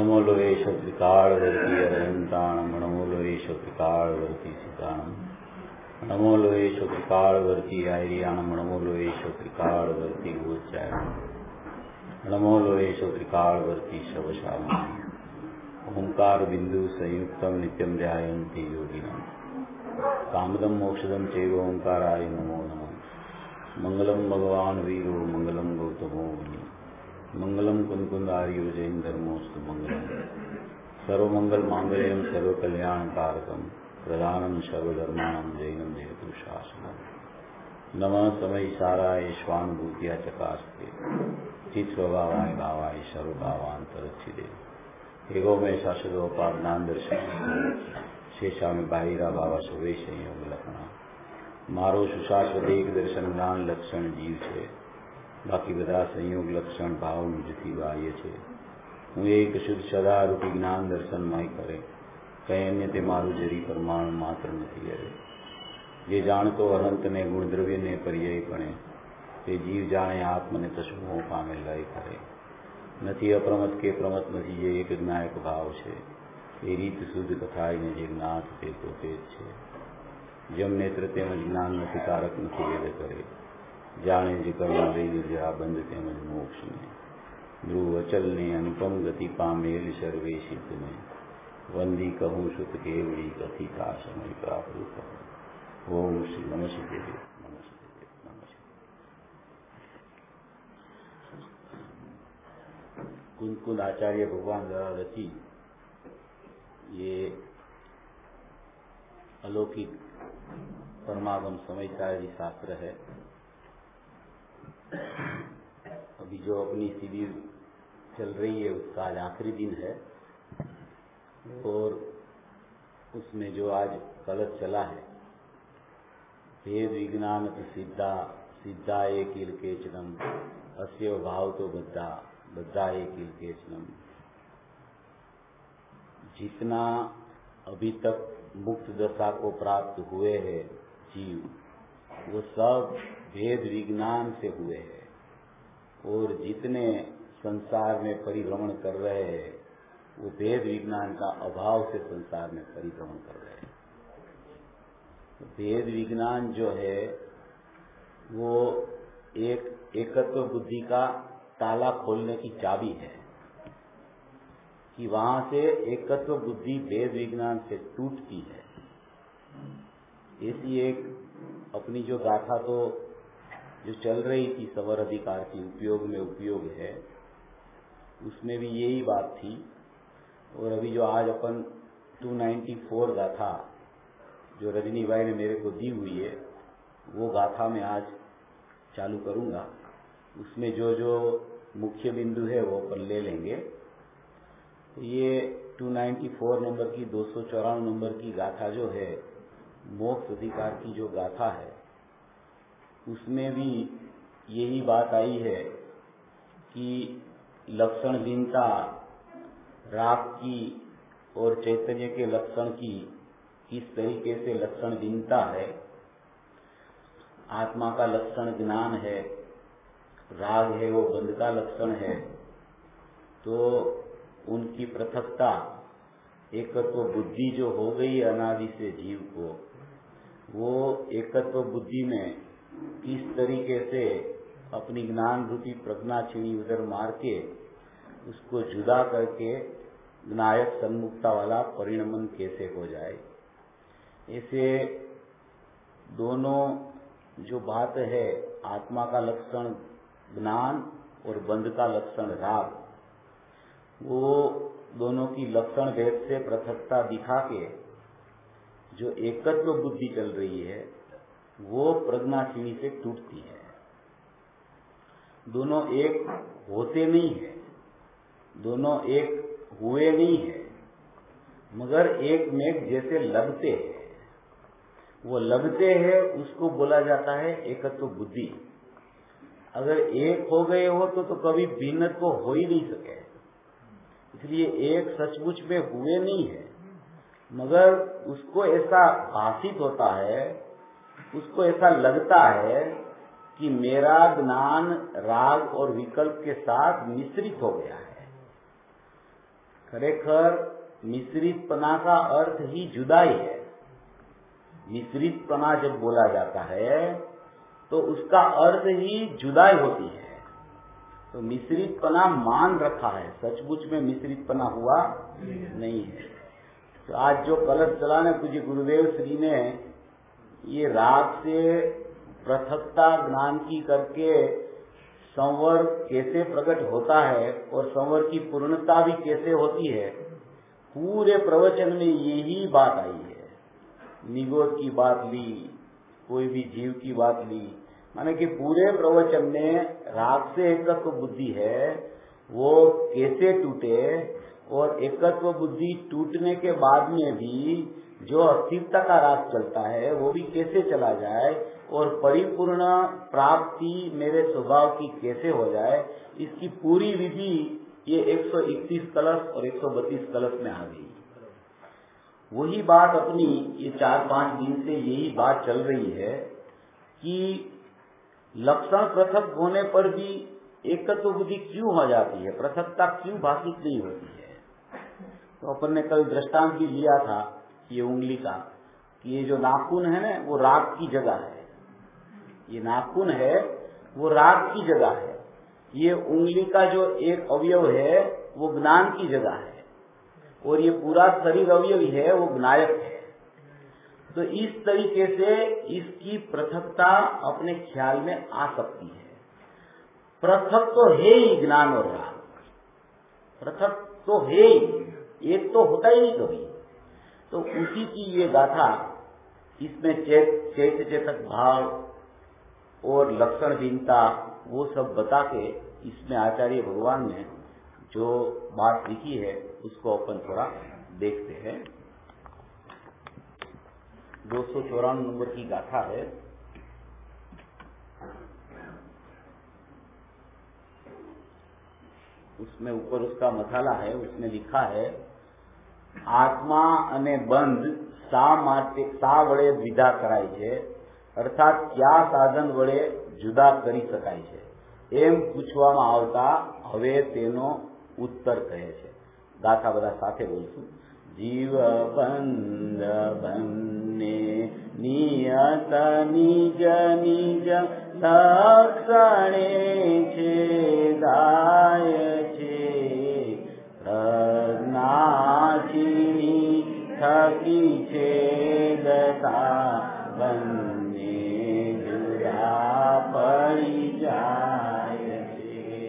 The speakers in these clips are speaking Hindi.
नमो लोयेश त्रिकालवर्ती अरहंताणं नमो लोयेश त्रिकालवर्ती सीताणं नमो लोयेश त्रिकालवर्ती आयर्याणं नमो लोयेश त्रिकालवर्ती गोचारणं नमो लोयेश त्रिकालवर्ती शवशामं ओंकार बिंदु संयुक्तं नित्यं ध्यायन्ति योगिनः कामदं मोक्षदं चैव ओंकाराय नमो नमः। मंगलम भगवान वीरो मंगलम गौतमो मुनि मंगलम कुंकुंदार्यो जैन धर्मोस्तु मंगलम सर्वमंगल मांगल्यम सर्व कल्याण कारकम प्रधानम सर्वधर्माणम जैनम जयतु शासनम। नमः समय साराय स्वानुभूतिया चकास्ते चित स्वभावाय भावाय सर्वभावांतरक्षिदे एगो में शाश्वतोपाज्ञान दर्शन शेषा में बाहिरा भावा सवे संयोग लखना मारो सुशाश्वत एक दर्शन ज्ञान लक्षण जीव છે बाकी બધા સંયોગ લક્ષણ ભાવ નિજથી બાહ્ય છે। હું એક શુદ્ધ સદારૂપી જ્ઞાન દર્શનમય કરે કઈ અન્ય તે મારું જરી પરમાણુ માત્ર નથી હરે। જે જાણતો અનંતને ગુણદ્રવ્યને પર્યાયપણે તે જીવ જાણે આત્મને તસ્મો પામે લય કરે નથી અપ્રમત કે પ્રમત નથી જે એક જ્ઞાયક ભાવ છે એ રીત શુદ્ધ કથાઈને જે જ્ઞાત તે પોતે જ છે। જમ નેત્ર તેમજ જ્ઞાન નથી કારક નથી વેદ કરે जाने जी कर्म लई जरा बंद तेमज मोक्ष ने ध्रुव अचल ने अनुपम गति पामेल सर्वेशित ने वंदी कहूँ सुत केवड़ी कथि का समय प्राप्त ओम श्री नमः शिवाय नमः शिवाय नमः शिवाय। कुंद आचार्य भगवान द्वारा रची ये अलौकिक परमागम समय सारी शास्त्र है। अभी जो अपनी शिविर चल रही है उसका आज आखिरी दिन है और उसमें जो आज कलश चला है भेद विज्ञान सिद्धा सिद्धा एक केचनम अस्य भाव तो बद्धा बद्धा एक केचनम। जितना अभी तक मुक्त दशा को प्राप्त हुए हैं जीव वो सब भेद विज्ञान से हुए हैं और जितने संसार में परिभ्रमण कर रहे हैं वो भेद विज्ञान का अभाव से संसार में परिभ्रमण कर रहे हैं। तो भेद विज्ञान जो है वो एक एकत्व बुद्धि का ताला खोलने की चाबी है कि वहां से एकत्व बुद्धि भेद विज्ञान से टूटती है। ऐसी एक अपनी जो गाथा तो जो चल रही थी सवर अधिकार की उपयोग में उपयोग है उसमें भी यही बात थी। और अभी जो आज अपन 294 गाथा जो रजनी भाई ने मेरे को दी हुई है वो गाथा में आज चालू करूंगा। उसमें जो जो मुख्य बिंदु है वो अपन ले लेंगे। ये 294 नंबर की 294 नंबर की गाथा जो है मोक्ष अधिकार की जो गाथा है उसमें भी यही बात आई है कि लक्षण भिन्नता राग की और चैतन्य के लक्षण की किस तरीके से लक्षण भिन्नता है। आत्मा का लक्षण ज्ञान है, राग है वो बंध का लक्षण है। तो उनकी पृथकता एकत्व बुद्धि जो हो गई अनादि से जीव को वो एकत्व बुद्धि में किस तरीके से अपनी ज्ञान रूपी प्रज्ञा छिणी उधर मार के उसको जुदा करके ज्ञायक सन्मुक्ता वाला परिणमन कैसे हो जाए। ऐसे दोनों जो बात है आत्मा का लक्षण ज्ञान और बंध का लक्षण राग वो दोनों की लक्षण भेद से पृथकता दिखा के जो एकत्व बुद्धि चल रही है वो प्रज्ञा छिणी से टूटती है। दोनों एक होते नहीं है, दोनों एक हुए नहीं है मगर एक में जैसे लगते हैं। वो लगते हैं उसको बोला जाता है एकत्व बुद्धि। अगर एक हो गए हो तो कभी भिन्नत्व हो ही नहीं सके। इसलिए एक सचमुच में हुए नहीं है मगर उसको ऐसा भाषित होता है, उसको ऐसा लगता है कि मेरा ज्ञान राग और विकल्प के साथ मिश्रित हो गया है। खरेखर मिश्रितपना का अर्थ ही जुदाई है। मिश्रितपना जब बोला जाता है तो उसका अर्थ ही जुदाई होती है। तो मिश्रितपना मान रखा है, सचमुच में मिश्रितपना हुआ नहीं है। तो आज जो कलश चलाने पूज्य गुरुदेव श्री ने ये राग से पृथकता ज्ञान की करके संवर कैसे प्रकट होता है और संवर की पूर्णता भी कैसे होती है, पूरे प्रवचन में यही बात आई है। निगोद की बात ली, कोई भी जीव की बात ली, माने कि पूरे प्रवचन में राग से एकत्व बुद्धि है वो कैसे टूटे और एकत्व बुद्धि टूटने के बाद में भी जो अस्थिरता का राग चलता है वो भी कैसे चला जाए और परिपूर्ण प्राप्ति मेरे स्वभाव की कैसे हो जाए, इसकी पूरी विधि ये 131 कलश और 132 कलश में आ गई। वही बात अपनी ये 4-5 दिन से यही बात चल रही है कि लक्षण पृथक होने पर भी एकत्व बुद्धि क्यों हो जाती है, पृथकता क्यों भाषित नहीं होती है। तो अपन ने कल दृष्टांत भी लिया था ये उंगली का, कि ये जो नाखून है ना वो राग की जगह है, ये नाखून है वो राग की जगह है, ये उंगली का जो एक अवयव है वो ज्ञान की जगह है और ये पूरा शरीर अवयव है वो ज्ञायक है। तो इस तरीके से इसकी पृथकता अपने ख्याल में आ सकती है। पृथक तो है ही ज्ञान और राग, पृथक तो है ही, एक तो होता ही नहीं कभी। तो उसी की ये गाथा इसमें चेतक भाव और लक्षणहीनता वो सब बता के इसमें आचार्य भगवान ने जो बात लिखी है उसको अपन थोड़ा देखते हैं। 294 नंबर की गाथा है। उसमें ऊपर उसका मसाला है, उसमें लिखा है आत्मा अने बंध शा वडे विदा कराय छे, अर्थात क्या साधन वडे जुदा करी शकाय छे एम पूछवामां आवता हवे तेनो उत्तर कहे छे। गाथा बधा साथे बोलशुं। जीव बंध बन्ने नियत निज निज लक्षणे छेदाय छे, प्रज्ञा छीनी थकी छेदता बन्ने जुदा पड़ी जाय छे।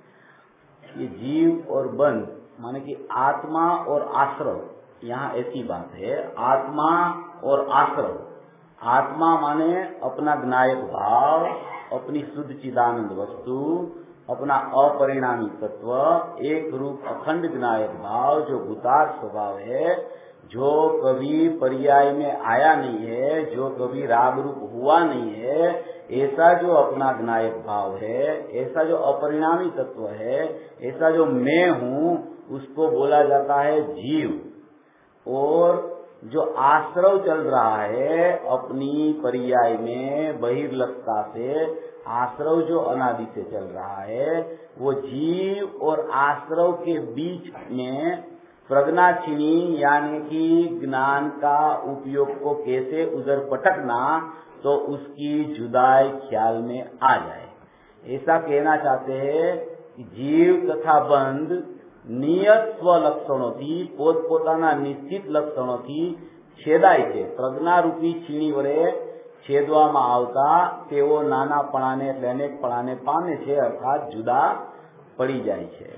ये जीव और बंध माने कि आत्मा और आश्रव, यहाँ ऐसी बात है, आत्मा और आश्रव। आत्मा माने अपना ज्ञायक भाव, अपनी शुद्ध चिदानंद वस्तु, अपना अपरिणामी तत्व, एक रूप अखंड ज्ञायक भाव जो भूतार्थ स्वभाव है, जो कभी पर्याय में आया नहीं है, जो कभी राग रूप हुआ नहीं है, ऐसा जो अपना ज्ञायक भाव है, ऐसा जो अपरिणामी तत्व है, ऐसा जो मैं हूँ, उसको बोला जाता है जीव। और जो आश्रव चल रहा है अपनी पर्याय में बहिर्लक्षता से, आश्रव जो अनादि से चल रहा है, वो जीव और आश्रव के बीच में प्रज्ञा छिनी यानी कि ज्ञान का उपयोग को कैसे उधर पटकना तो उसकी जुदाई ख्याल में आ जाए। ऐसा कहना चाहते हैं कि जीव तथा बंध नियत स्वलक्षणोथी पोतपोताना निश्चित लक्षणोथी छेदाय छे। प्रज्ञा रूपी छीणी वडे छेदवामां आवता तेओ नानापणाने એટલે અનેકપણાને પામે છે, अर्थात जुदा पड़ी जाए छे।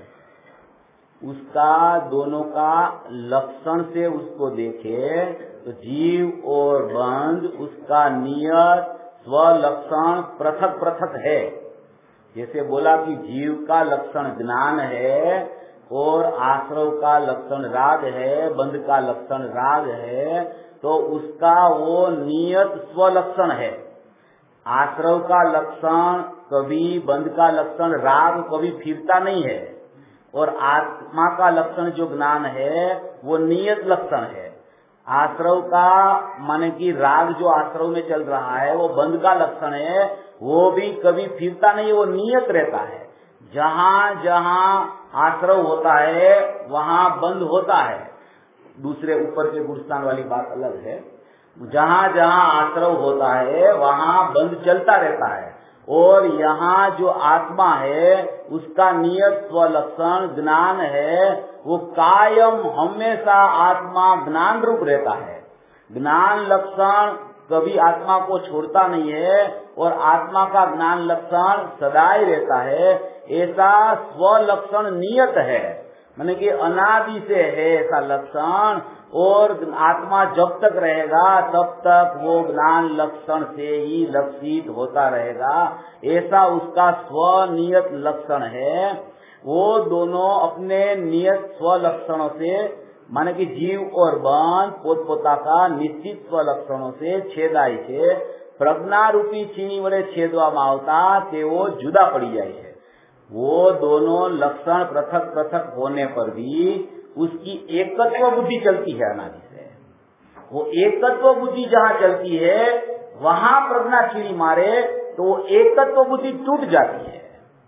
उसका दोनों का लक्षण से उसको देखे तो जीव और बंध उसका नियत स्वलक्षण पृथक पृथक है। जैसे बोला कि जीव का लक्षण ज्ञान है और आश्रव का लक्षण राग है, बंध का लक्षण राग है, तो उसका वो नियत स्वलक्षण है। आश्रव का लक्षण कभी, बंध का लक्षण राग कभी फिरता नहीं है, और आत्मा का लक्षण जो ज्ञान है वो नियत लक्षण है। आश्रव का माने कि राग जो आश्रव में चल रहा है वो बंध का लक्षण है, वो भी कभी फिरता नहीं, वो नियत रहता है। जहाँ जहाँ आश्रव होता है वहाँ बंध होता है। दूसरे ऊपर के गुणस्थान वाली बात अलग है। जहाँ जहाँ आश्रव होता है वहाँ बंध चलता रहता है। और यहाँ जो आत्मा है उसका नियत स्वलक्षण ज्ञान है, वो कायम हमेशा आत्मा ज्ञान रूप रहता है। ज्ञान लक्षण कभी आत्मा को छोड़ता नहीं है और आत्मा का ज्ञान लक्षण सदा ही रहता है। ऐसा स्वलक्षण नियत है, माने कि अनादि से है ऐसा लक्षण। और आत्मा जब तक रहेगा तब तक वो ज्ञान लक्षण से ही लक्षित होता रहेगा। ऐसा उसका स्वनियत लक्षण है। वो दोनों अपने नियत स्वलक्षणों से, माने कि जीव और बन पोतपोता का निश्चित स्वलक्षणों से छेदाई छे प्रज्ञा रूपी चीनी वडे छेदवामां आवता तेओ जुदा पड़ी जाए है। वो दोनों लक्षण पृथक पृथक होने पर भी उसकी एकत्व बुद्धि चलती है अनादि से। वो एकत्व बुद्धि जहाँ चलती है वहाँ प्रज्ञा छीनी मारे तो वो एकत्व बुद्धि टूट जाती है।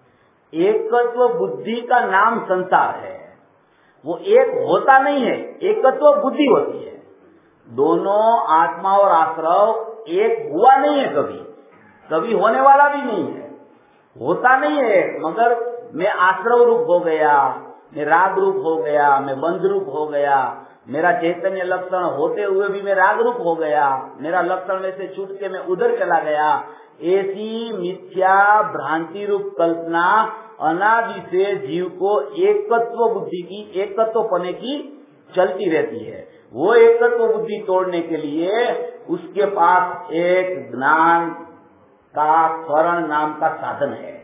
एकत्व बुद्धि का नाम संसार है। वो एक होता नहीं है, एकत्व बुद्धि होती है। दोनों आत्मा और आश्रव एक हुआ नहीं है, कभी कभी होने वाला भी नहीं है, होता नहीं है। मगर मैं आश्रव रूप हो गया, मैं राग रूप हो गया, मैं बंध रूप हो गया, मेरा चैतन्य लक्षण होते हुए भी मैं राग रूप हो गया, मेरा लक्षण में से छूट के मैं उधर चला गया। ऐसी मिथ्या भ्रांति रूप कल्पना अनादि से जीव को एकत्व बुद्धि की, एकत्व पने की चलती रहती है। वो एकत्व बुद्धि तोड़ने के लिए उसके पास एक ज्ञान का करण नाम का साधन है।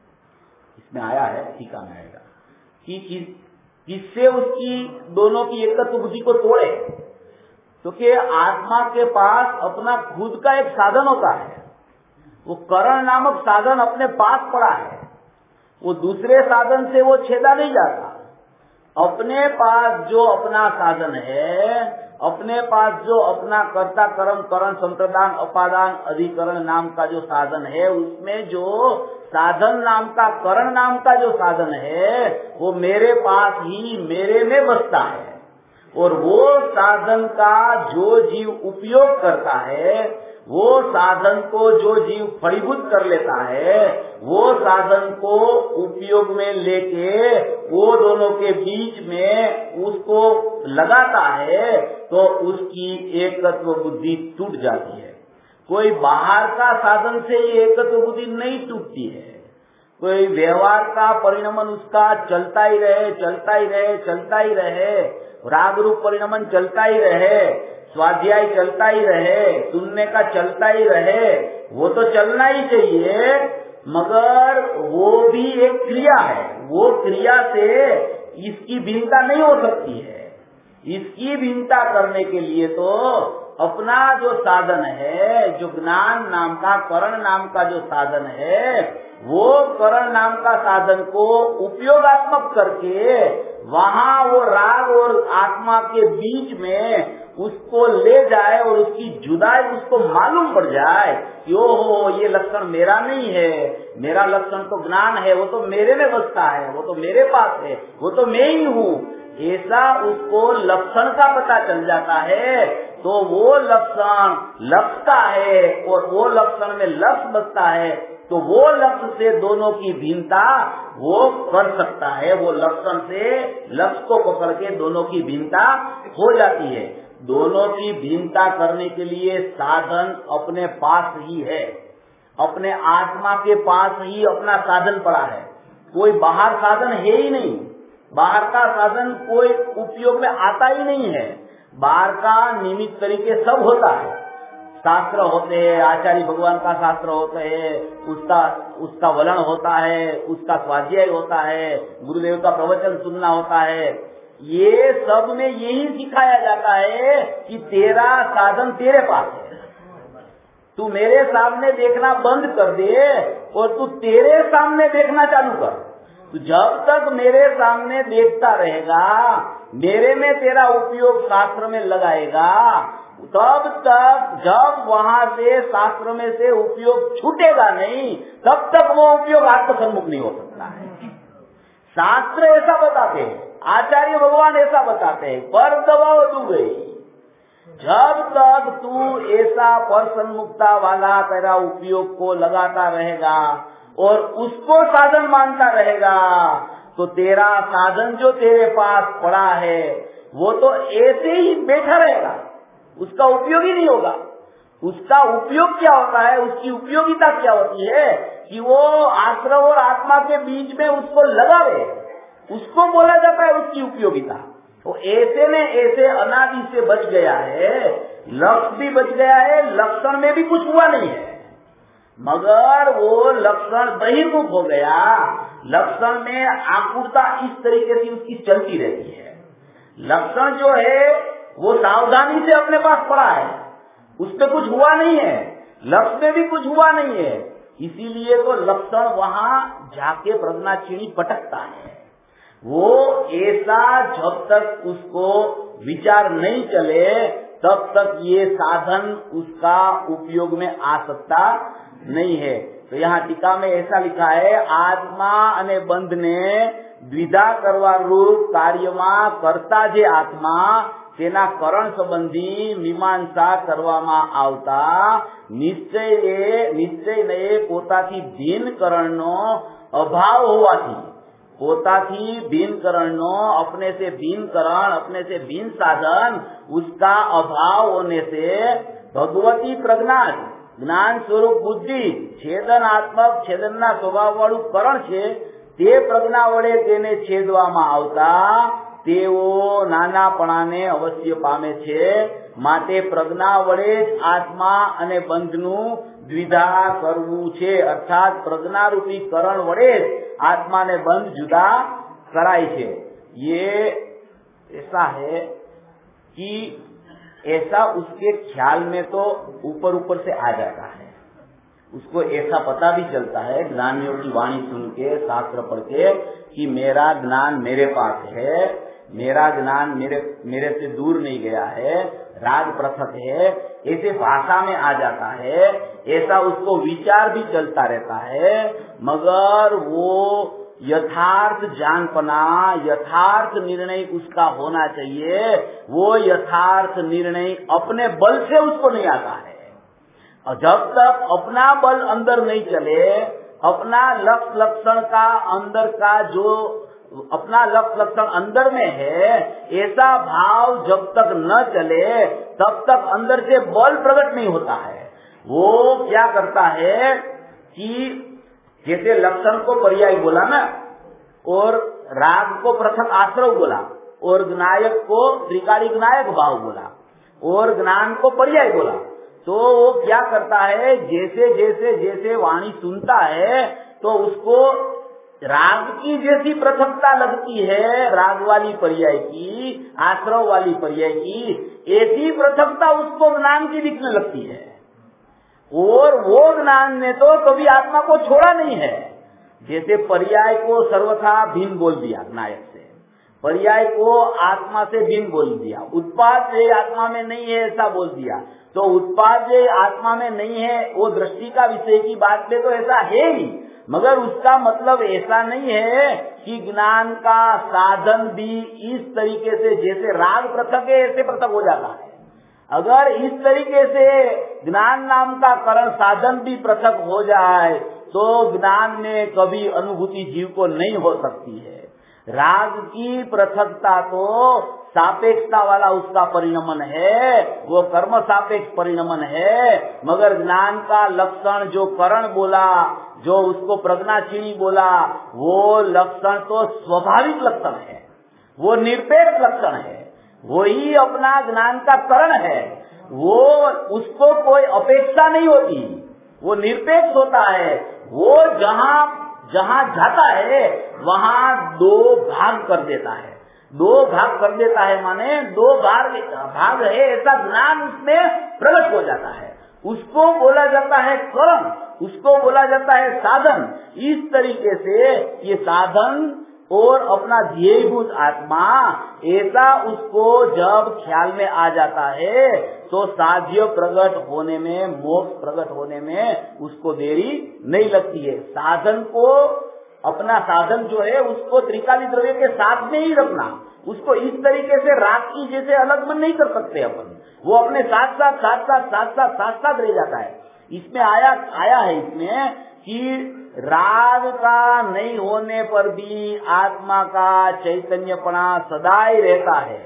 इसमें आया है, टीका में आएगा कि किससे उसकी दोनों की एकत्व बुद्धि को तोड़े। तो कि आत्मा के पास अपना खुद का एक साधन होता है, वो करण नामक साधन अपने पास पड़ा है। वो दूसरे साधन से वो छेदा नहीं जाता। अपने पास जो अपना साधन है, अपने पास जो अपना कर्ता कर्म करण संप्रदान अपादान अधिकरण नाम का जो साधन है, उसमें जो साधन नाम का करण नाम का जो साधन है वो मेरे पास ही मेरे में बसता है। और वो साधन का जो जीव उपयोग करता है, वो साधन को जो जीव फलीभूत कर लेता है, वो साधन को उपयोग में लेके वो दोनों के बीच में उसको लगाता है तो उसकी एकत्व बुद्धि टूट जाती है। कोई बाहर का साधन से एकत्व बुद्धि नहीं टूटती है। कोई व्यवहार का परिणमन उसका चलता ही रहे, चलता ही रहे, चलता ही रहे, राग रूप परिणमन चलता ही रहे, स्वाध्याय चलता ही रहे, सुनने का चलता ही रहे, वो तो चलना ही चाहिए। मगर वो भी एक क्रिया है, वो क्रिया से इसकी भिन्नता नहीं हो सकती है। इसकी भिन्नता करने के लिए तो अपना जो साधन है, जो ज्ञान नाम का करण नाम का जो साधन है, वो करण नाम का साधन को उपयोगात्मक करके वहाँ वो राग और आत्मा के बीच में उसको ले जाए और उसकी जुदाई उसको मालूम पड़ जाए कि ओहो ये लक्षण मेरा नहीं है, मेरा लक्षण तो ज्ञान है, वो तो मेरे में बसता है, वो तो मेरे पास है, वो तो मैं ही हूँ। ऐसा उसको लक्षण का पता चल जाता है तो वो लक्षण लक्षता है और वो लक्षण में लक्ष्य बसता है तो वो लक्ष्य से दोनों की भिन्नता वो कर सकता है। वो लक्षण से लक्ष्य को पकड़ के दोनों की भिन्नता हो जाती है। दोनों की भिन्नता करने के लिए साधन अपने पास ही है, अपने आत्मा के पास ही अपना साधन पड़ा है। कोई बाहर साधन है ही नहीं, बाहर का साधन कोई उपयोग में आता ही नहीं है। बाहर का निमित्त तरीके सब होता है, शास्त्र होते हैं, आचार्य भगवान का शास्त्र होते हैं, उसका वलन होता है, उसका स्वाध्याय होता है, गुरुदेव का प्रवचन सुनना होता है। ये सब में यही सिखाया जाता है कि तेरा साधन तेरे पास है, तू मेरे सामने देखना बंद कर दे और तू तेरे सामने देखना चालू कर। तो जब तक मेरे सामने देखता रहेगा, मेरे में तेरा उपयोग शास्त्र में लगाएगा, तब तक जब वहाँ से शास्त्र में से उपयोग छूटेगा नहीं, तब तक वो उपयोग आत्मसन्मुख नहीं हो सकता है। शास्त्र ऐसा बताते हैं, आचार्य भगवान ऐसा बताते हैं, पर दबाव तू गई। जब तक तू ऐसा पर सन्मुखता वाला तेरा उपयोग को लगाता रहेगा और उसको साधन मानता रहेगा, तो तेरा साधन जो तेरे पास पड़ा है वो तो ऐसे ही बैठा रहेगा, उसका उपयोग ही नहीं होगा। उसका उपयोग क्या होता है, उसकी उपयोगिता क्या होती है कि वो आश्रव और आत्मा के बीच में उसको लगावे, उसको बोला जाता है उसकी उपयोगिता। तो ऐसे में ऐसे अनादि से बच गया है, लक्ष्य भी बच गया है, लक्षण में भी कुछ हुआ नहीं है, मगर वो लक्षण बहिर्मुख हो गया। लक्षण में आकुरता इस तरीके से उसकी चलती रहती है। लक्षण जो है वो सावधानी से अपने पास पड़ा है, उसमें कुछ हुआ नहीं है, लक्ष्य में भी कुछ हुआ नहीं है, इसीलिए तो लक्षण वहाँ जाके प्रज्ञाक्षीणी पटकता है। वो ऐसा जब तक उसको विचार नहीं चले तब तक ये साधन उसका उपयोग में आ सकता नहीं है। तो यहाँ टीका में ऐसा लिखा है, आत्मा अने बंध ने द्विधा करवा रूप कार्यમાં करता जे आत्मा તેના કરણ સંબંધી મીમાંસા કરવામાં આવતા નિશ્ચયને પોતાથી ભિન્ન કરણનો અભાવ હોવાથી, પોતાથી ભિન્ન કરણનો अपने से भिन्न करण, अपने से भिन्न साधन, उसका अभाव होने से भगवती प्रज्ञा ज्ञान स्वरूप बुद्धि छेदनात्मक छेदनના સ્વભાવવાળું કરણ છે તે પ્રજ્ઞા વડે તેને છેદવામાં આવતા તેઓ નાનાપણાને અવશ્ય પામે છે। માટે પ્રજ્ઞા વડે જ આત્મા અને બંધનું દ્વિધા કરવું છે, અર્થાત પ્રજ્ઞારૂપી કરણ વડે જ आत्मा ने बंध जुदा कराई है। ये ऐसा है कि ऐसा उसके ख्याल में तो ऊपर ऊपर से आ जाता है, उसको ऐसा पता भी चलता है ज्ञानियों की वाणी सुन के, शास्त्र पढ़ के, कि मेरा ज्ञान मेरे पास है, मेरा ज्ञान मेरे से दूर नहीं गया है, राग पृथक है, ऐसे भाषा में आ जाता है, ऐसा उसको विचार भी चलता रहता है, मगर वो यथार्थ जानपना, यथार्थ निर्णय उसका होना चाहिए। वो यथार्थ निर्णय अपने बल से उसको नहीं आता है, और जब तक अपना बल अंदर नहीं चले, अपना लक्ष्य लक्षण का अंदर का जो अपना लक्ष्य लक्षण अंदर में है, ऐसा भाव जब तक न चले तब तक अंदर से बल प्रकट नहीं होता है। वो क्या करता है कि जैसे लक्षण को पर्याय बोला ना, और राग को पृथक आश्रव बोला, और ज्ञायक को त्रिकाली ज्ञायक भाव बोला, और ज्ञान को पर्याय बोला, तो वो क्या करता है, जैसे जैसे जैसे वाणी सुनता है तो उसको राग की जैसी पृथकता लगती है, राग वाली पर्याय की, आश्रव वाली पर्याय की, ऐसी पृथकता उसको ज्ञान की दिखने लगती है। और वो ज्ञान ने तो कभी आत्मा को छोड़ा नहीं है। जैसे पर्याय को सर्वथा भिन्न बोल दिया नायक से, पर्याय को आत्मा से भिन्न बोल दिया, उत्पाद से आत्मा में नहीं है ऐसा बोल दिया, तो उत्पाद से आत्मा में नहीं है वो दृष्टि का विषय की बात पे तो ऐसा है ही, मगर उसका मतलब ऐसा नहीं है कि ज्ञान का साधन भी इस तरीके से जैसे राग पृथक है ऐसे पृथक हो जाता है। अगर इस तरीके से ज्ञान नाम का करण साधन भी पृथक हो जाए तो ज्ञान में कभी अनुभूति जीव को नहीं हो सकती है। राग की पृथकता तो सापेक्षता वाला उसका परिणमन है, वो कर्म सापेक्ष परिणमन है, मगर ज्ञान का लक्षण जो करण बोला, जो उसको प्रज्ञाक्षीणी बोला, वो लक्षण तो स्वाभाविक लक्षण है, वो निरपेक्ष लक्षण है, वही अपना ज्ञान का करण है, वो उसको कोई अपेक्षा नहीं होती, वो निरपेक्ष होता है। वो जहाँ जहाँ जाता है वहाँ दो भाग कर देता है, दो भाग कर देता है माने दो भाग है ऐसा ज्ञान उसमें प्रकट हो जाता है, उसको बोला जाता है कर्म, उसको बोला जाता है साधन। इस तरीके से ये साधन और अपना ध्येयभूत आत्मा, ऐसा उसको जब ख्याल में आ जाता है तो साध्य प्रकट होने में, मोक्ष प्रकट होने में उसको देरी नहीं लगती है। साधन को, अपना साधन जो है उसको त्रिकाली द्रव्य के साथ में ही रखना, उसको इस तरीके से राग की जैसे अलग मन नहीं कर सकते अपन, वो अपने साथ साथ रह जाता है। इसमें आया है इसमें कि राग का नहीं होने पर भी आत्मा का चैतन्यपना सदाई रहता है,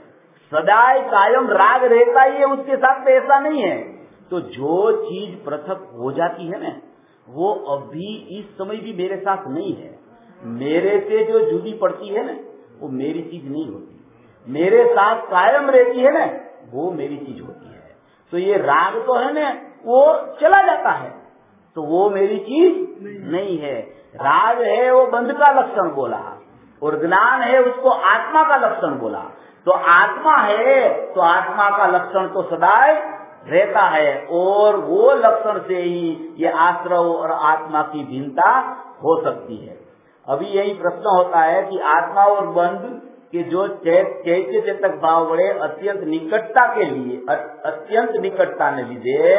सदाई कायम राग रहता ही है उसके साथ, में ऐसा नहीं है। तो जो चीज पृथक हो जाती है ना, वो अभी इस समय भी मेरे साथ नहीं है। मेरे से जो जुदी पड़ती है ना, वो मेरी चीज नहीं होती, मेरे साथ कायम रहती है ना, वो मेरी चीज होती है। तो ये राग तो है ना, वो चला जाता है, तो वो मेरी चीज नहीं है। राग है वो बंध का लक्षण बोला, और ज्ञान है उसको आत्मा का लक्षण बोला। तो आत्मा है तो आत्मा का लक्षण तो सदाई रहता है, और वो लक्षण से ही ये आश्रव और आत्मा की भिन्नता हो सकती है। अभी यही प्रश्न होता है कि आत्मा और बंध के जो चैत्य चेतक भाव वड़े अत्यंत निकटता के लिए, अत्यंत निकटता ने લીધે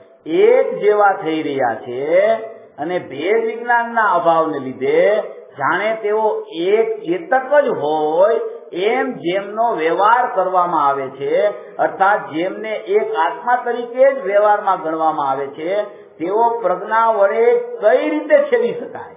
એક જેવા થઈ રહ્યા છે, અને ભેદ વિજ્ઞાનના અભાવને લીધે જાણે તેઓ એક ચેતક જ હોય એમ જેમનો વ્યવહાર કરવામાં આવે છે, અર્થાત જેમને એક આત્મા તરીકે જ વ્યવહારમાં ગણવામાં આવે છે, તેઓ પ્રજ્ઞા વડે કઈ રીતે છેદી શકાય?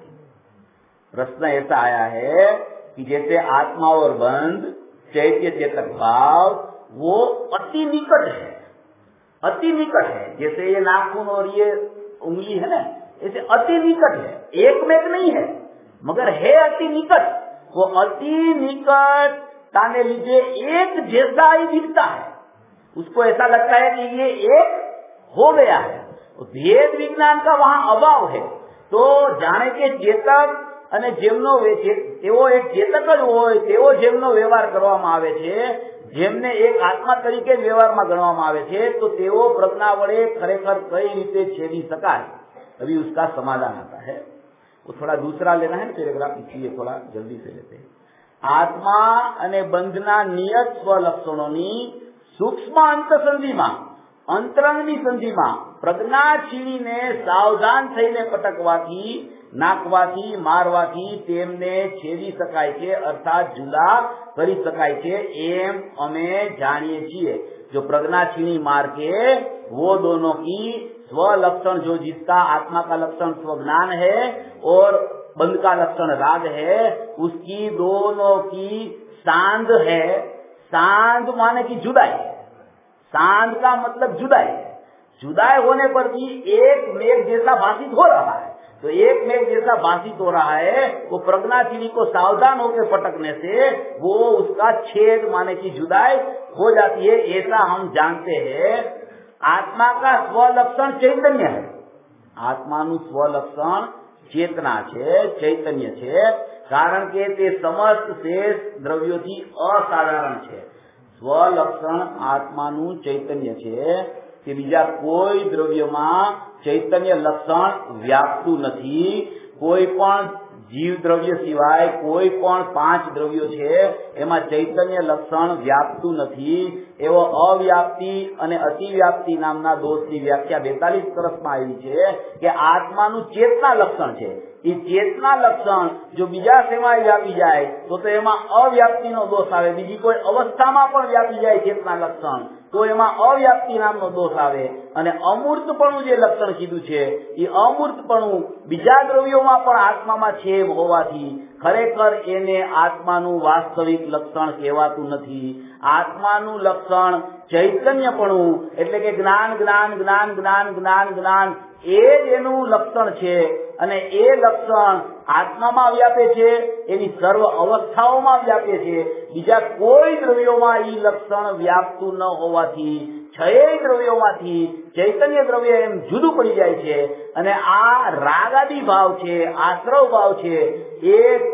प्रश्न ऐसा आया है कि जैसे आत्मा और बंध, चैत्य चेतक भाव वो अति निकट है, अति निकट है। जैसे ये नाखून और ये उंगली है ना, ऐसे अति निकट है, एक में एक नहीं है मगर है अति निकट। वो अति निकटता ने लीधे एक जैसा ही दिखता है, उसको ऐसा लगता है कि ये एक हो गया है। भेद विज्ञान का वहाँ अभाव है। तो जाने के चेतक અને જેમનો તેઓ એક ચેતક જ હોય, તેઓ જેમનો વ્યવહાર કરવામાં આવે છે, જેમને એક આત્મા તરીકે જ વ્યવહારમાં ગણવામાં આવે છે, તો તેઓ પ્રજ્ઞા વડે ખરેખર કઈ રીતે છેદી શકાય? अभी उसका समाधान आता है। वो थोड़ा दूसरा लेना है पैराग्राफ, इसलिए थोड़ा जल्दी से लेते हैं। आत्मा અને બંધના નિયત સ્વલક્ષણોની સૂક્ષ્મ અંતસંધિમાં, અંતરંગની સંધિમાં પ્રજ્ઞા છીણીને સાવધાન થઈને પટકવાથી, નાખવાથી, મારવાથી તેમને છેદી શકાય છે, અર્થાત જુદા કરી શકાય છે, એમ અમે જાણીએ છીએ। जो प्रज्ञा छीनी मार के वो दोनों की स्वलक्षण, जो जिसका आत्मा का लक्षण स्वज्ञान है और बंध का लक्षण राग है, उसकी दोनों की सांध है। सांध माने की जुदाई, सांध का मतलब जुदाई। जुदाई होने पर भी एक मेघ जैसा भाषित हो रहा है, तो एक मेघ जैसा भाषित हो रहा है, वो प्रज्ञा चिनी को सावधान होकर पटकने से वो उसका छेद माने की जुदाई हो जाती है, ऐसा हम जानते हैं। आत्मा का स्वलक्षण चैतन्य है, आत्मानु स्वलक्षण चेतना है, चैतन्य है, कारण के ते समस्त शेष द्रव्योथी असाधारण है। स्वलक्षण आत्मानु चैतन्य है कि बीजा कोई द्रव्यમાં चैतन्य लक्षण व्यापતું નથી। કોઈ પણ જીવ દ્રવ્ય સિવાય કોઈ પણ 5 દ્રવ્યો છે એમાં ચૈતન્ય લક્ષણ વ્યાપતું નથી। એવો અવ્યાપ્તિ અને અતિવ્યાપ્તિ નામના દોષની વ્યાખ્યા 42 સરસમાં આવી છે કે આત્માનું ચેતના લક્ષણ છે। એ ચેતના લક્ષણ જો બીજા સેવાય વ્યાપી જાય તો એમાં અવ્યાપ્તિનો દોષ આવે। બીજી કોઈ અવસ્થામાં પણ વ્યાપી જાય ચેતના લક્ષણ તો એમાં અવ્યાપ્તિ નામનો દોષ આવે। અને અમૂર્તપણું જે લક્ષણ કીધું છે એ અમૂર્તપણું બીજા દ્રવ્યોમાં પણ આત્મામાં છે હોવાથી ખરેખર એને આત્માનું વાસ્તવિક લક્ષણ કહેવાતું નથી। આત્માનું લક્ષણ ચૈતન્યપણું એટલે કે જ્ઞાન જ્ઞાન જ્ઞાન જ્ઞાન જ્ઞાન જ્ઞાન એ જ એનું લક્ષણ છે। અને એ લક્ષણ આત્મામાં વ્યાપે છે, એની સર્વ અવસ્થાઓમાં વ્યાપે છે। બીજા કોઈ દ્રવ્યોમાં એ લક્ષણ વ્યાપતું ન હોવાથી છેય દ્રવ્યોમાંથી ચૈતન્ય દ્રવ્ય એમ જુદું પડી જાય છે। અને આ રાગાદી ભાવ છે, આશ્રવ ભાવ છે, એ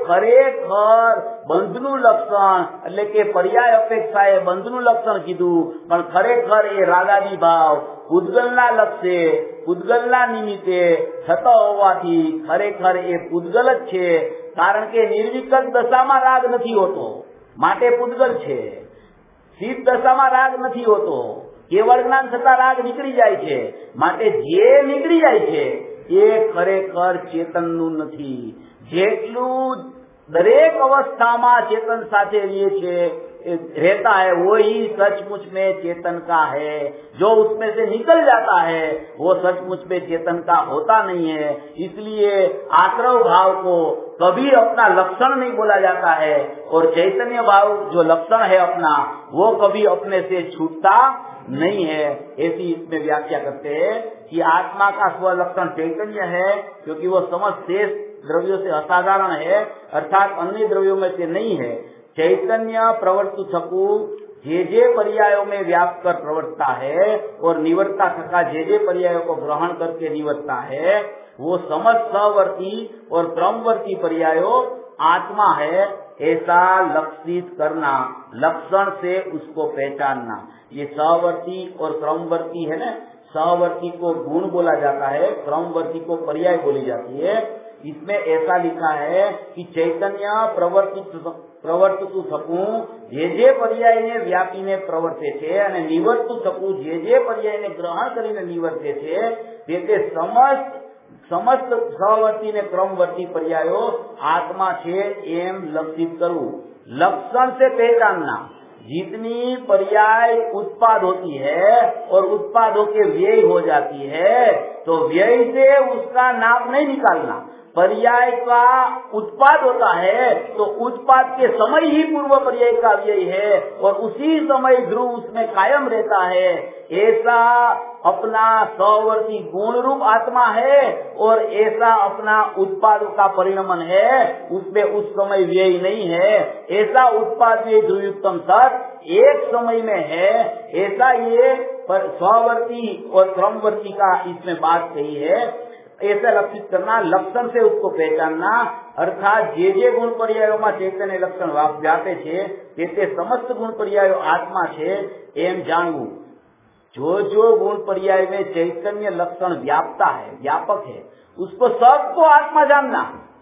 ખરેખર બંધનું લક્ષણ એટલે કે પર્યાય અપેક્ષાએ બંધનું લક્ષણ કીધું, પણ ખરેખર એ રાગાદી ભાવ પૂતગલના લક્ષે, પૂતગલના નિમિત્તે થતો હોવાથી ખરેખર એ પૂતગલ જ છે। કારણ કે નિર્વિકલ્પ દશામાં રાગ નથી હોતો, માટે પૂતગલ છે. સિદ્ધ દશામાં રાગ નથી હોતો, કેવળ જ્ઞાન થતા રાગ નીકળી જાય છે, માટે જે નીકળી જાય છે એ ખરેખર ચેતનનું નથી. જેટલું દરેક અवस्थाમાં चेतन સાથે रहे છે रहता है वही सचमुच में चेतन का है. जो उसमें से निकल जाता है वो सचमुच में चेतन का होता नहीं है. इसलिए आश्रव भाव को कभी अपना लक्षण नहीं बोला जाता है और चैतन्य भाव जो लक्षण है अपना वो कभी अपने से छूटता नहीं है. ऐसी इसमें व्याख्या करते हैं कि आत्मा का स्वलक्षण चैतन्य है क्योंकि वो समस्त शेष द्रव्यों से असाधारण है, अर्थात अन्य द्रव्यों में से नहीं है. चैतन्य प्रवर्तु थकू जे पर्यायों में व्याप्त कर प्रवर्तता है और निवर्ता थका जे पर्यायों को ग्रहण करके निवर्तता है, वो समस्त सवर्ती और क्रमवर्ती पर्यायों आत्मा है. ऐसा लक्षित करना, लक्षण से उसको पहचानना. ये सवर्ती और क्रमवर्ती है ना, सवर्ती को गुण बोला जाता है, क्रमवर्ती को पर्याय बोली जाती है. इसमें ऐसा लिखा है कि चैतन्य प्रवर्ततु सकू जे पर्याय ने व्यापी ने प्रवर्ते छे અને નિવર્તુ શકું જે पर्याय ने ग्रहण કરીને નિવર્તે છે તે समस्त સહवर्ती ने क्रमवर्ती पर्यायों आत्मा छे एम लक्षित करવું. लक्षण से पहचानना. जितनी पर्याय उत्पाद होती है और उत्पादों के व्यय हो जाती है तो व्यय से उसका नाप नहीं निकालना. पर्याय का उत्पाद होता है तो उत्पाद के समय ही पूर्व पर्याय का व्यय है और उसी समय ध्रुव उसमें कायम रहता है. ऐसा अपना सवर्ती गुण रूप आत्मा है और ऐसा अपना उत्पाद का परिणमन है, उसमें उस समय व्यय नहीं है. ऐसा उत्पाद व्यय ध्रुवयुक्तम सत एक समय में है. ऐसा ये स्ववर्ती और क्रमवर्ती का इसमें बात कही है. ऐसा लक्षित करना, लक्षण से उसको पहचानना. अर्थात जे गुण पर्यायों में चैतन्य लक्षण व्यापे छे ते समस्त गुण पर्यायों आत्मा छे एम जानवू. जो गुण पर्याय में चैतन्य लक्षण व्यापता है, व्यापक है, उसको सबको आत्मा जानना.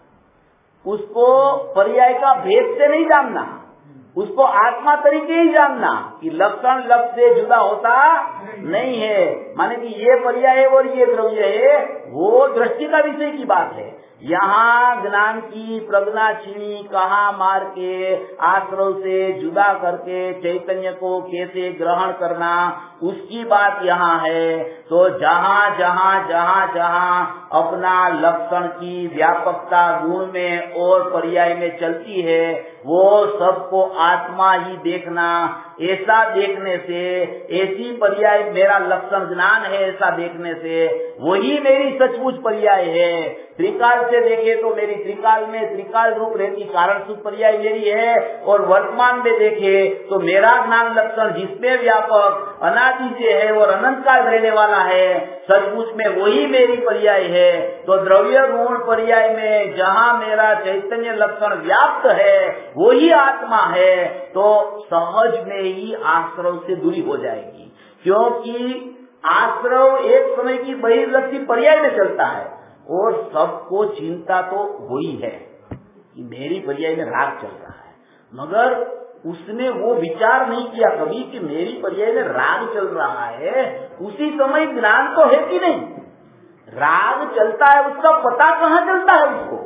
उसको पर्याय का भेद से नहीं जानना, उसको आत्मा तरीके ही जानना कि लक्षण लक्ष्य से जुदा होता नहीं है. माने कि ये पर्याय है और ये द्रव्य है, वो दृष्टि का विषय की बात है. यहाँ ज्ञान की प्रज्ञा छीनी कहाँ मार के आश्रव से जुदा करके चैतन्य को कैसे ग्रहण करना, उसकी बात यहाँ है. तो जहाँ जहाँ जहाँ जहाँ अपना लक्षण की व्यापकता गुण में और पर्याय में चलती है वो सबको आत्मा ही देखना. ऐसा देखने से, ऐसी पर्याय मेरा लक्षण ज्ञान है, ऐसा देखने से वही मेरी सचमुच पर्याय है. त्रिकाल से देखे तो मेरी त्रिकाल में त्रिकाल रूप रहती कारण सूत्र पर्याय मेरी है और वर्तमान में देखे तो मेरा ज्ञान लक्षण जिसमें व्यापक अनादि से है और अनंत काल रहने वाला है, सचमुच में वही मेरी पर्याय है. तो द्रव्य गुण पर्याय में जहाँ मेरा चैतन्य लक्षण व्याप्त है वही आत्मा है. तो सहज में ही आश्रव से दूरी हो जाएगी, क्योंकि आश्रव एक समय की बहिर्लक्षी पर्याय में चलता है और सबको चिंता तो वही है कि मेरी पर्याय में राग चल रहा है, मगर उसने वो विचार नहीं किया कभी कि मेरी पर्याय में राग चल रहा है. उसी समय ज्ञान तो है कि नहीं, राग चलता है, उसका पता कहाँ चलता है? उसको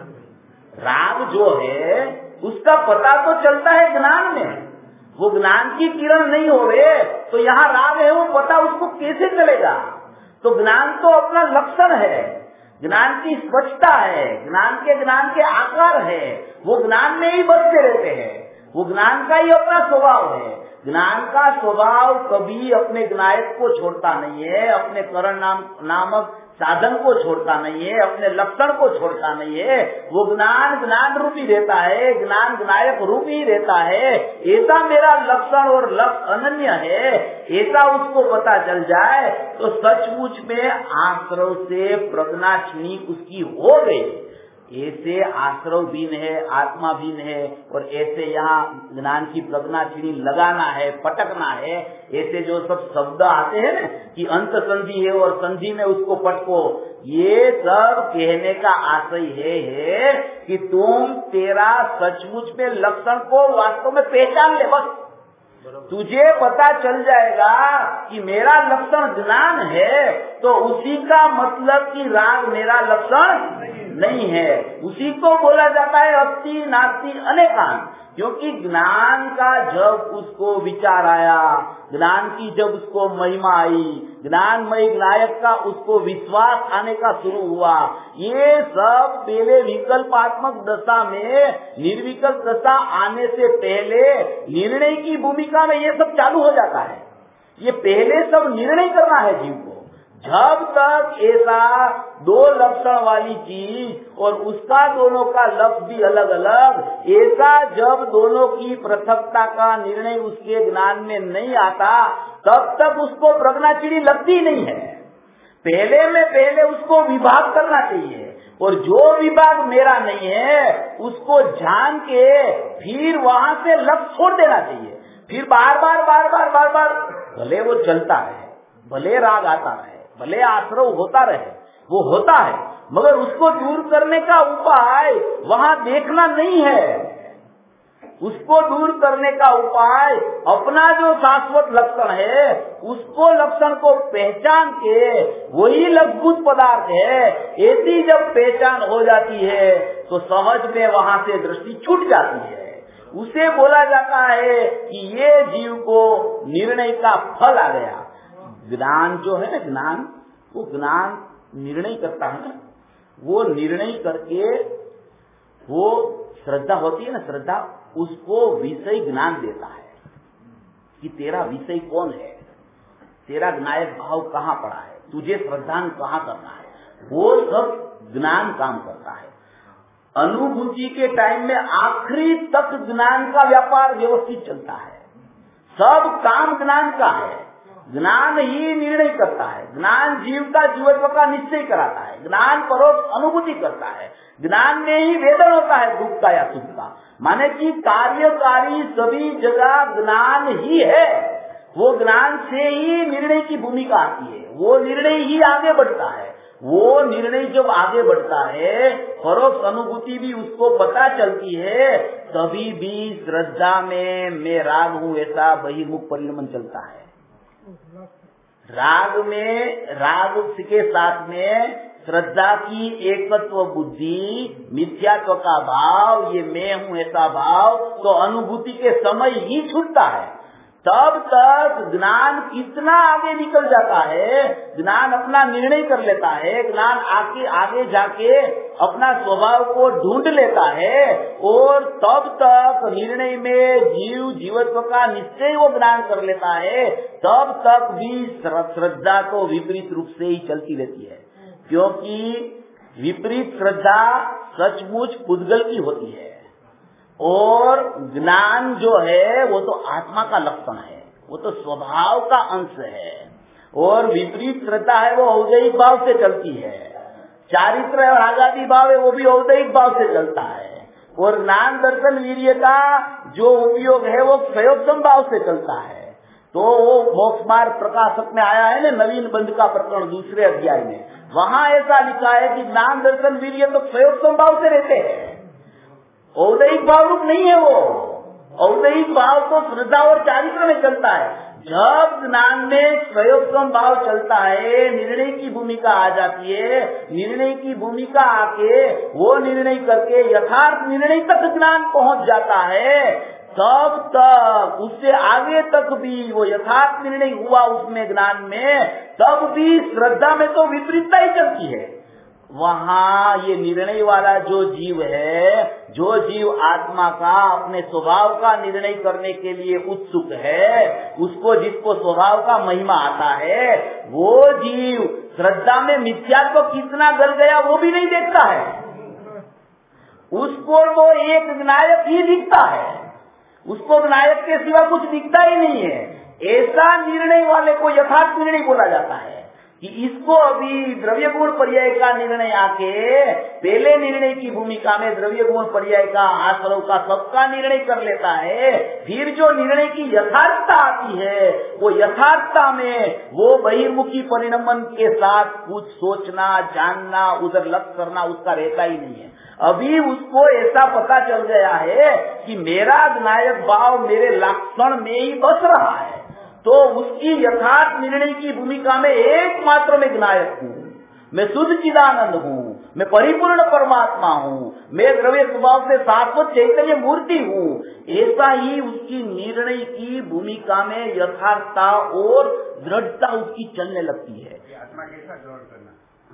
राग जो है उसका पता तो चलता है ज्ञान में. वो ज्ञान की किरण नहीं हो रहे तो यहाँ राग है, वो पता उसको कैसे चलेगा? तो ज्ञान तो अपना लक्षण है, ज्ञान की स्पष्टता है, ज्ञान के आकार है, वो ज्ञान में ही बसते रहते हैं. वो ज्ञान का ही अपना स्वभाव है. ज्ञान का स्वभाव कभी अपने ज्ञायक को छोड़ता नहीं है, अपने करण नामक साधन को छोड़ता नहीं है, अपने लक्षण को छोड़ता नहीं है. वो ज्ञान रूपी रहता है, ज्ञान ज्ञायक रूपी रहता है. ऐसा मेरा लक्षण और लक्ष्य अनन्य है, ऐसा उसको पता चल जाए तो सचमुच में आश्रव से प्रज्ञा क्षीणी उसकी हो गई. ऐसे आश्रव बीन है, आत्मा बीन है, और ऐसे यहाँ ज्ञान की प्रज्ञाचिनी लगाना है, पटकना है, ऐसे जो सब शब्द आते हैं ना कि अंत संधि है और संधि में उसको पटको, ये सब कहने का आशय है कि तुम तेरा सचमुच में लक्षण को वास्तव में पहचान ले। बस तुझे पता चल जाएगा कि मेरा लक्षण ज्ञान है, तो उसी का मतलब कि राग मेरा लक्षण नहीं है। उसी को बोला जाता है अस्ति नास्ति अनेकान, क्योंकि ज्ञान का जब उसको विचार आया, ज्ञान की जब उसको महिमा आई, ज्ञानमय नायक का उसको विश्वास आने का शुरू हुआ, ये सब पहले विकल्पात्मक दशा में, निर्विकल्प दशा आने से पहले निर्णय की भूमिका में ये सब चालू हो जाता है। ये पहले सब निर्णय करना है जीव को। जब तक ऐसा दो लक्षण वाली चीज और उसका दोनों का लक्ष्य भी अलग अलग, ऐसा जब दोनों की पृथकता का निर्णय उसके ज्ञान में नहीं आता, तब तक उसको प्रज्ञाचिनी लगती नहीं है। पहले उसको विभाग करना चाहिए, और जो विभाग मेरा नहीं है उसको जान के फिर वहां से लक्ष्य छोड़ देना चाहिए। फिर बार बार भले वो चलता रहे, भले राग आता रहे, भले आश्रव होता रहे, वो होता है, मगर उसको दूर करने का उपाय वहां देखना नहीं है। उसको दूर करने का उपाय अपना जो शाश्वत लक्षण है, उसको लक्षण को पहचान के, वही लघुभूत पदार्थ है, ऐसी जब पहचान हो जाती है तो सहज में वहां से दृष्टि छूट जाती है। उसे बोला जाता है कि ये जीव को निर्णय का फल आ गया। ज्ञान जो है ना, ज्ञान, वो ज्ञान निर्णय करता है ना, वो निर्णय करके, वो श्रद्धा होती है ना, श्रद्धा उसको विषय ज्ञान देता है कि तेरा विषय कौन है, तेरा नायक भाव कहाँ पड़ा है, तुझे श्रद्धान कहाँ करना है, वो सब ज्ञान काम करता है। अनुभूति के टाइम में आखिरी तक ज्ञान का व्यापार व्यवस्थित चलता है। सब काम ज्ञान का है, ज्ञान ही निर्णय करता है, ज्ञान जीव का जीवत्व का निश्चय कराता है, ज्ञान परोक्ष अनुभूति करता है, ज्ञान में ही वेदन होता है दुख का या सुख का। माने कि कार्यकारी सभी जगह ज्ञान ही है। वो ज्ञान से ही निर्णय की भूमिका आती है, वो निर्णय ही आगे बढ़ता है। वो निर्णय जब आगे बढ़ता है, परोक्ष अनुभूति भी उसको पता चलती है, तभी भी श्रद्धा में मैं राग हूँ ऐसा बहिर्मुख परिणमन चलता है। राग में, राग के साथ में श्रद्धा की एकत्व बुद्धि, मिथ्यात्व का भाव, ये मैं हूँ ऐसा भाव, तो अनुभूति के समय ही छूटता है। तब तक ज्ञान कितना आगे निकल जाता है, ज्ञान अपना निर्णय कर लेता है, ज्ञान आगे जाके अपना स्वभाव को ढूंढ लेता है, और तब तक निर्णय में जीवत्व का निश्चय वो ज्ञान कर लेता है। तब तक भी श्रद्धा तो विपरीत रूप से ही चलती रहती है, क्योंकि विपरीत श्रद्धा सचमुच पुद्गल की होती है, और ज्ञान जो है वो तो आत्मा का लक्षण है, वो तो स्वभाव का अंश है। और विपरीत श्रद्धा है वो औदैहिक भाव से चलती है, चारित्र और आजादी भाव है वो भी औदैहिक भाव से चलता है, और ज्ञान दर्शन वीर्य का जो उपयोग है वो स्वयोत्तम भाव से चलता है। तो वो मोक्ष मार्ग प्रकाशक में आया है ना, नवीन बंध का प्रकरण 2 अध्याय में, वहाँ ऐसा लिखा है कि ज्ञान दर्शन वीर्य तो स्वयोत्तम भाव से रहते हैं, औदैहिक भाव रूप नहीं है वो। औदैहिक भाव तो श्रद्धा और चारित्र में चलता है। जब ज्ञान में स्वयोत्तम भाव चलता है, निर्णय की भूमिका आ जाती है, निर्णय की भूमिका आके वो निर्णय करके यथार्थ निर्णय तक ज्ञान पहुंच जाता है, तब तक उससे आगे तक भी वो यथार्थ निर्णय हुआ उसमें ज्ञान में, तब भी श्रद्धा में तो विपरीतता ही चलती है। वहाँ ये निर्णय वाला जो जीव है, जो जीव आत्मा का अपने स्वभाव का निर्णय करने के लिए उत्सुक है, उसको जिसको स्वभाव का महिमा आता है, वो जीव श्रद्धा में मिथ्यात्व कितना गल गया वो भी नहीं देखता है। उसको वो एक विनायक ही दिखता है, उसको विनायक के सिवा कुछ दिखता ही नहीं है। ऐसा निर्णय वाले को यथार्थ निर्णय बोला जाता है। कि इसको अभी द्रव्य गुण पर्याय का निर्णय आके पहले निर्णय की भूमिका में द्रव्य गुण पर्याय का आश्रव का सबका निर्णय कर लेता है। फिर जो निर्णय की यथार्थता आती है वो यथार्थता में वो बहिर्मुखी परिणमन के साथ कुछ सोचना जानना उधर लक्ष्य करना उसका रहता ही नहीं है। अभी उसको ऐसा पता चल गया है कि मेरा ज्ञायक भाव मेरे लक्षण में ही बस रहा है, तो उसकी यथार्थ निर्णय की भूमिका में एकमात्र मैं ज्ञायक हूँ, मैं शुद्ध चिदानंद हूँ, मैं परिपूर्ण परमात्मा हूँ, मैं द्रव्य स्वभाव से शाश्वत चैतन्य मूर्ति हूँ। ऐसा ही उसकी निर्णय की भूमिका में यथार्थता और दृढ़ता उसकी चलने लगती है। आत्मा कैसा ग्रहण करना,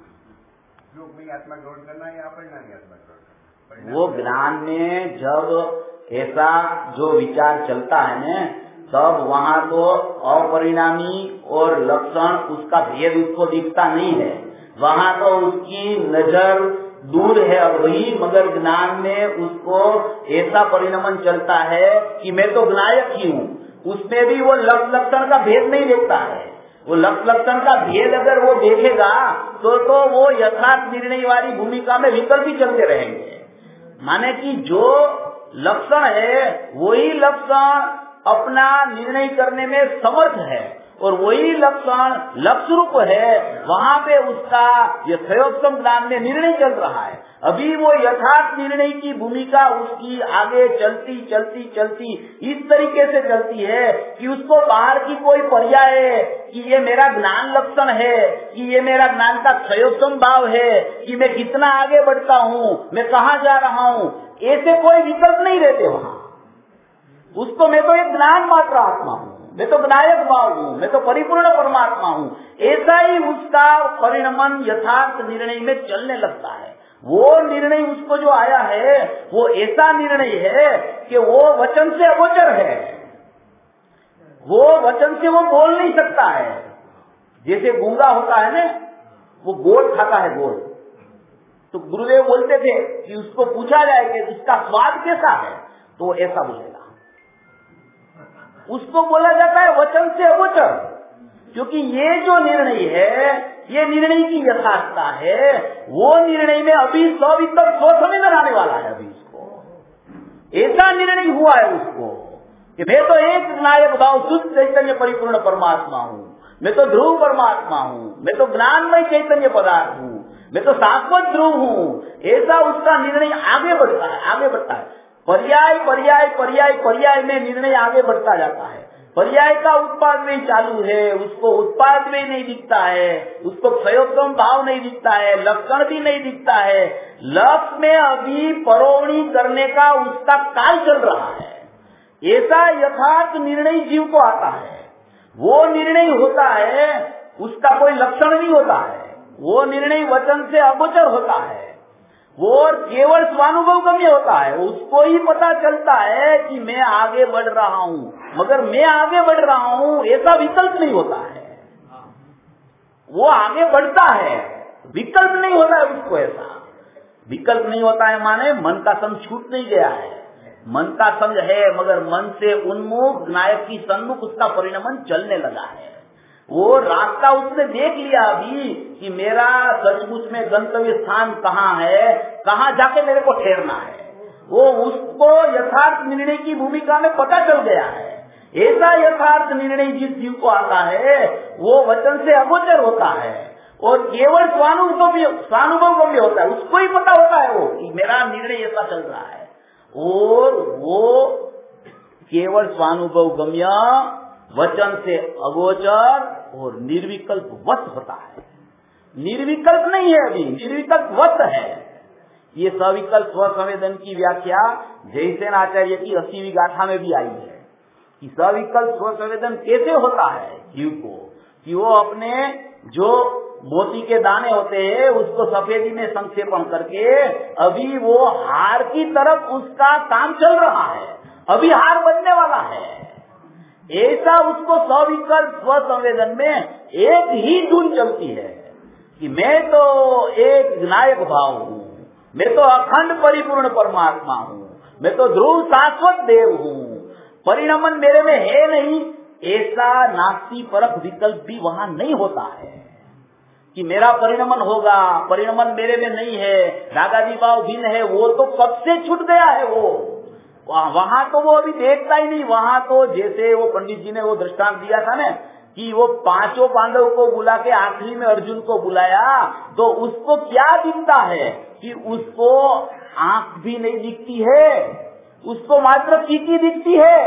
योग में आत्मा ग्रहण करना या अपरिणामी आत्मा ग्रहण करना? वो ज्ञान में जब ऐसा जो विचार चलता है न, तब वहाँ तो अपरिणामी और लक्षण उसका भेद उसको दिखता नहीं है, वहाँ तो उसकी नजर दूर है अभी, मगर ज्ञान में उसको ऐसा परिणमन चलता है कि मैं तो ज्ञायक ही हूँ। उसमें भी वो लक्षण का भेद नहीं देखता है। वो लक्षण का भेद अगर वो देखेगा तो वो यथार्थ निर्णय वाली भूमिका में विकल्प ही चलते रहेंगे। माने कि जो लक्षण है वही लक्षण अपना निर्णय करने में समर्थ है और वही लक्षण लक्ष्य रूप है, वहाँ पे उसका यथोक्तम ज्ञान में निर्णय चल रहा है। अभी वो यथार्थ निर्णय की भूमिका उसकी आगे चलती चलती चलती इस तरीके से चलती है कि उसको बाहर की कोई पर्याय है कि ये मेरा ज्ञान लक्षण है, कि ये मेरा ज्ञान का क्षयोत्तम भाव है, कि मैं कितना आगे बढ़ता हूँ, मैं कहाँ जा रहा हूँ, ऐसे कोई विकल्प नहीं रहते वहाँ। उसको मैं तो एक ज्ञान मात्र आत्मा हूँ, मैं तो ज्ञायक भाव हूँ, मैं तो परिपूर्ण परमात्मा हूँ, ऐसा ही उसका परिणमन यथार्थ निर्णय में चलने लगता है। वो निर्णय उसको जो आया है वो ऐसा निर्णय है कि वो वचन से अगोचर है, वो वचन से वो बोल नहीं सकता है। जैसे गूंगा होता है ना, वो गोल खाता है गोल, तो गुरुदेव बोलते थे कि उसको पूछा जाए कि इसका स्वाद कैसा है, तो ऐसा बोलेगा। उसको बोला जाता है वचन से अगोचर, क्योंकि ये जो निर्णय है ये निर्णय की यथार्थता है। वो निर्णय में अभी सविकल्प स्वसंवेदन आने वाला है। अभी उसको ऐसा निर्णय हुआ है उसको कि मैं तो एक नायक भाव शुद्ध चैतन्य परिपूर्ण परमात्मा हूँ, मैं तो ध्रुव परमात्मा हूँ, मैं तो ज्ञानमय चैतन्य पदार्थ हूँ, मैं तो शाश्वत ध्रुव हूँ। ऐसा उसका निर्णय आगे बढ़ता है, आगे बढ़ता है। पर्याय पर्याय पर्याय पर्याय में निर्णय आगे बढ़ता जाता है। पर्याय का उत्पाद में चालू है, उसको उत्पाद में नहीं दिखता है, उसको क्षयोत्तम भाव नहीं दिखता है, लक्षण भी नहीं दिखता है। लक्ष्य में अभी परोवणी करने का उसका काल चल रहा है। ऐसा यथार्थ निर्णय जीव को आता है। वो निर्णय होता है, उसका कोई लक्षण नहीं होता है, वो निर्णय वचन से अगोचर होता है, वो केवल स्वानुभव गम्य होता है। उसको ही पता चलता है कि मैं आगे बढ़ रहा हूँ, मगर मैं आगे बढ़ रहा हूँ ऐसा विकल्प नहीं होता है। वो आगे बढ़ता है, विकल्प नहीं होता है उसको। ऐसा विकल्प नहीं होता है माने मन का संग छूट नहीं गया है, मन का संग है, मगर मन से उन्मुख नायक की सन्मुख उसका परिणमन चलने लगा है। वो रास्ता उसने देख लिया अभी कि मेरा सचमुच में गंतव्य स्थान कहाँ है, कहाँ जाके मेरे को ठहरना है। वो उसको यथार्थ निर्णय की भूमिका में पता चल गया है। ऐसा यथार्थ निर्णय जिस जीव को आता है वो वचन से अगोचर होता है और केवल स्वानुभव गम्य होता है। उसको ही पता होता है वो कि मेरा निर्णय ऐसा चल रहा है, और वो केवल स्वानुभव गम्य वचन से अगोचर और निर्विकल्प वत होता है। निर्विकल्प नहीं है, अभी निर्विकल्प वत है। ये सविकल्प स्वसंवेदन की व्याख्या जयसेन आचार्य की 80वीं गाथा में भी आई है कि सविकल्प स्वसंवेदन कैसे होता है जीव को, कि वो अपने जो मोती के दाने होते हैं उसको सफेदी में संक्षेपण करके अभी वो हार की तरफ उसका काम चल रहा है, अभी हार बनने वाला है। ऐसा उसको सविकल्प स्वसंवेदन में एक ही धुन चलती है कि मैं तो एक नायक भाव हूँ, मैं तो अखंड परिपूर्ण परमात्मा हूँ, मैं तो ध्रुव शाश्वत देव हूँ, परिणमन मेरे में है नहीं। ऐसा नास्ति परक विकल्प भी वहाँ नहीं होता है। कि मेरा परिणमन होगा, परिणमन मेरे में नहीं है, रागादि भाव भिन्न है, वो तो कब से छूट गया है। वो वहां तो वो अभी देखता ही नहीं। वहां तो जैसे वो पंडित जी ने वो दृष्टांत दिया था ना कि वो पांचों पांडव को बुला के आखिरी में अर्जुन को बुलाया, तो उसको क्या दिखता है कि उसको आंख भी नहीं दिखती है, उसको मात्र कीकी दिखती है।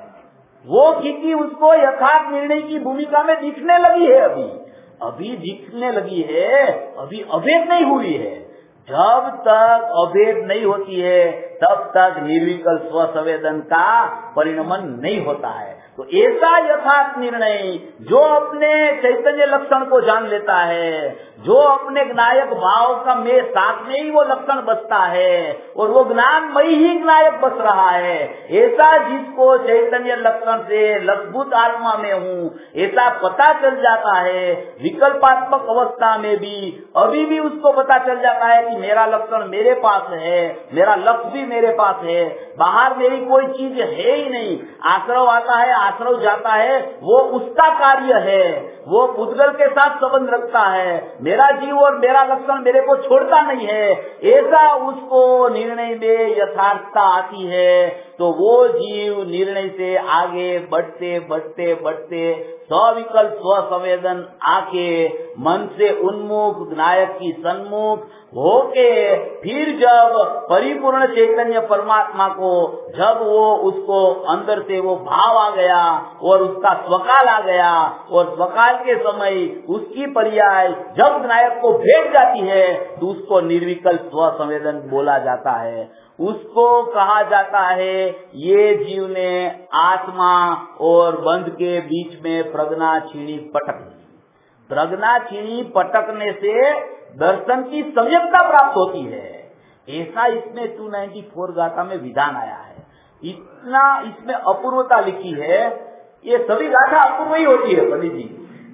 वो कीकी उसको यथार्थ निर्णय की भूमिका में दिखने लगी है, अभी दिखने लगी है, अभी अभेद नहीं हुई है। जब तक अभेद नहीं होती है तब तक निर्विकल स्वसंवेदन का परिणमन नहीं होता है। तो ऐसा यथार्थ निर्णय जो अपने चैतन्य लक्षण को जान लेता है, जो अपने ज्ञायक भाव का में साथ में ही वो लक्षण बसता है और वो ज्ञानमयी ही ज्ञायक बस रहा है, ऐसा जिसको चैतन्य लक्षण से लक्षभूत आत्मा में हूँ ऐसा पता चल जाता है, विकल्पात्मक अवस्था में भी अभी भी उसको पता चल जाता है कि मेरा लक्षण मेरे पास है, मेरा लक्ष्य भी मेरे पास है, बाहर मेरी कोई चीज है ही नहीं। आश्रव आता है, आश्रव जाता है, वो उसका कार्य है, वो पुद्गल के साथ संबंध रखता है, मेरा जीव और मेरा लक्षण मेरे को छोड़ता नहीं है। ऐसा उसको निर्णय में यथार्थता आती है तो वो जीव निर्णय से आगे बढ़ते बढ़ते बढ़ते सविकल्प स्वसंवेदन आके मन से उन्मुख नायक की सन्मुख होके फिर जब परिपूर्ण चैतन्य परमात्मा को जब वो उसको अंदर से वो भाव आ गया और उसका स्वकाल आ गया और स्वकाल के समय उसकी पर्याय जब नायक को भेट जाती है तो उसको निर्विकल्प स्वसंवेदन बोला जाता है। उसको कहा जाता है ये जीव ने आत्मा और बंध के बीच में प्रज्ञा छीनी पटक, प्रज्ञा छीनी पटकने से दर्शन की सम्यकता प्राप्त होती है। ऐसा इसमें 294 गाथा में विधान आया है। इतना इसमें अपूर्वता लिखी है, ये सभी गाथा अपूर्व ही होती है पंडित जी,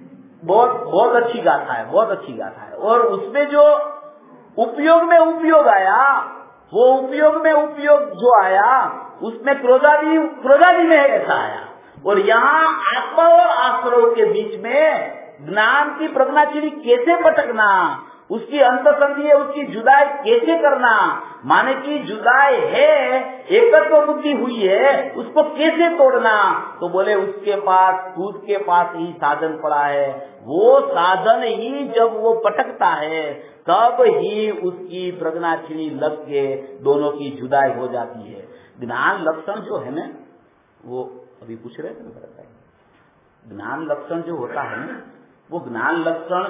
बहुत अच्छी गाथा है, बहुत अच्छी गाथा है। और उसमें जो उपयोग में उपयोग आया, वो उपयोग में उपयोग जो आया उसमें क्रोधादि में ऐसा आया। और यहाँ आत्मा और आश्रव के बीच में ज्ञान की प्रज्ञाचिनी कैसे पटकना, उसकी अंतसंधि है, उसकी जुदाई कैसे करना, माने की जुदाई है, एकत्व बुद्धि हुई है, उसको कैसे तोड़ना, तो बोले उसके पास खुद के पास ही साधन पड़ा है। वो साधन ही जब वो पटकता है तब ही उसकी प्रज्ञाचिनी लग के दोनों की जुदाई हो जाती है। ज्ञान लक्षण जो है ना, वो अभी पूछ रहे थे, ज्ञान लक्षण जो होता है ना, वो ज्ञान लक्षण